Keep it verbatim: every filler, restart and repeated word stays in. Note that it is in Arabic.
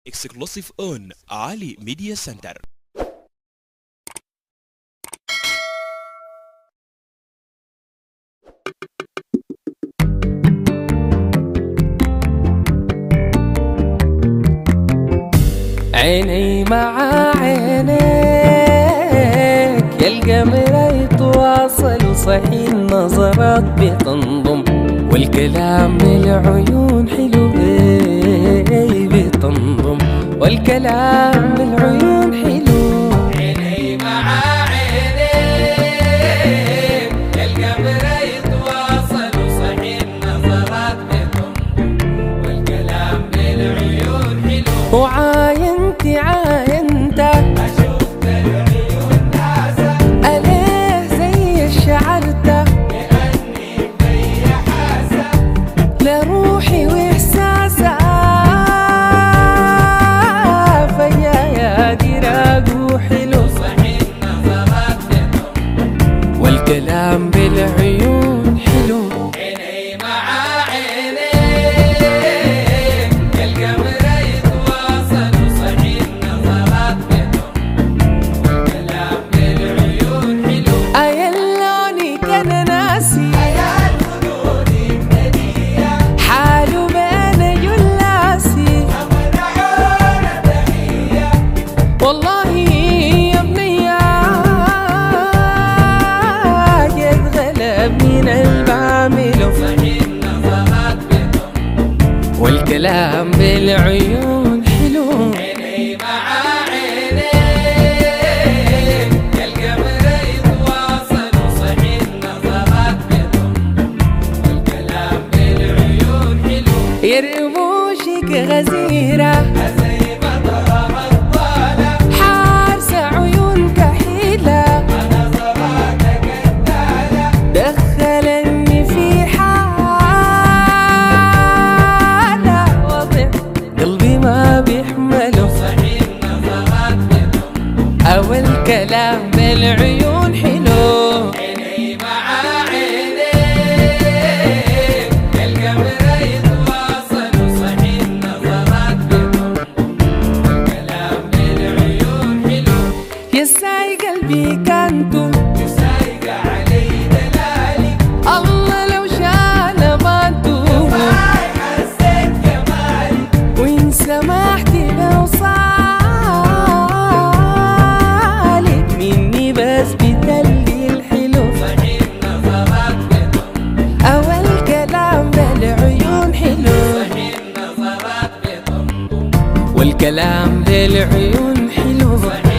Exclusive on Ali Media Center. عيني مع عينيك يا القمر يتواصل وصحي النظرات بتنضم والكلام بالعيون حلو بتنضم والكلام بالعيون حلو. عيني مع عينيك يا القمر يتواصل وصحي النظرات بتنضم والكلام بالعيون حلو. وعاينتي عاينتك أشوف بالعيون ناسك أليه زي شعرتك كأني بي حاسة لروحي وإحساسها فيا يا دراج وحلو صحي النظرات بتنضم والكلام بالعيون حلو. عيني مع عينيك يا القمر يتواصل وصحي النظرات بتنضم والكلام بالعيون حلو. أيا اللوني كان ناسي أيا الخدودي مدنية حاله بين جلاسي أمر عيون تحية والله يا بنية قد غلب من البعمله صحي النظرات بتنضم والكلام بالعيون حلو. عيني مع عينيك يا القمر يتواصل وصحي النظرات بتنضم والكلام بالعيون حلو. يا رموشك غزيرة زي بطرة بطالة حارسة عيون كحيلة ونظراتك قتالة دخلني في حالة وضع قلبي ما بيحمله صحي النظرات بتنضم أو الكلام بالعيون حلو. عيني مع عينيك يا القمر يتواصل وصحي النظرات بتنضم والكلام بالعيون حلو. يساي قلبي كانتو يسايق علي دلالي الله لو شال بانتو معاي حسيت جمالي وإن سمحتي بوصالك مني بس بتلي الحلو صحي النظرات بتنضم أو الكلام بالعيون حلو صحي النظرات بتنضم والكلام بالعيون حلو.